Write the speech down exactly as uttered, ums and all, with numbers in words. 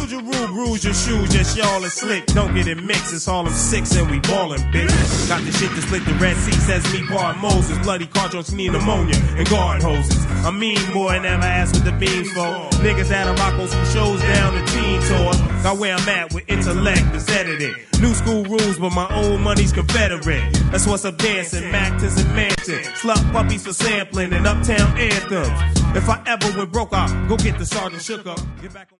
Use your rule, bruise your shoes, just y'all is slick. Don't get it mixed, it's Harlem six and we ballin', bitch. Got the shit to split the Red Sea, says me, Bar Moses. Bloody cartons need pneumonia and guard hoses. I mean, boy, never asked what the beans for. Niggas had a Rocco's from shows down the teen tours. Got where I'm at with intellect instead of it. New school rules, but my old money's Confederate. That's what's up dancing, Mactons and Mansion. Slut puppies for sampling and uptown anthems. If I ever went broke, I'll go get the Sergeant Shook Up. Get back on